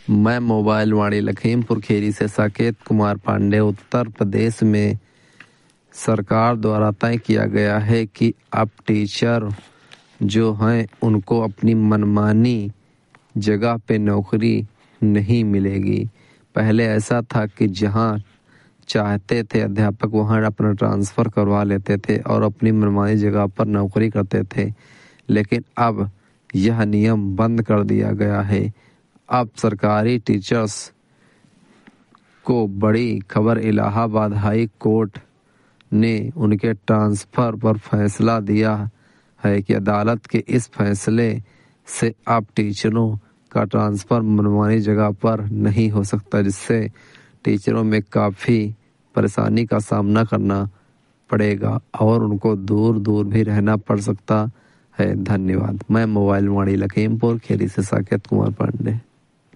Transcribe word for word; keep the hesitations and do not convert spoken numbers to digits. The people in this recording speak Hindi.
मैं मोबाइल वाणी लखीमपुर खीरी से साकेत कुमार पांडे। उत्तर प्रदेश में सरकार द्वारा तय किया गया है कि अब टीचर जो हैं उनको अपनी मनमानी जगह पे नौकरी नहीं मिलेगी। पहले ऐसा था कि जहां चाहते थे अध्यापक वहां अपना ट्रांसफ़र करवा लेते थे और अपनी मनमानी जगह पर नौकरी करते थे, लेकिन अब यह नियम बंद कर दिया गया है। अब सरकारी टीचर्स को बड़ी खबर, इलाहाबाद हाई कोर्ट ने उनके ट्रांसफ़र पर फैसला दिया है कि अदालत के इस फैसले से अब टीचरों का ट्रांसफ़र मनमानी जगह पर नहीं हो सकता, जिससे टीचरों में काफ़ी परेशानी का सामना करना पड़ेगा और उनको दूर दूर भी रहना पड़ सकता है। धन्यवाद। मैं मोबाइल वाणी लखीमपुर खीरी से साकेत कुमार पांडे।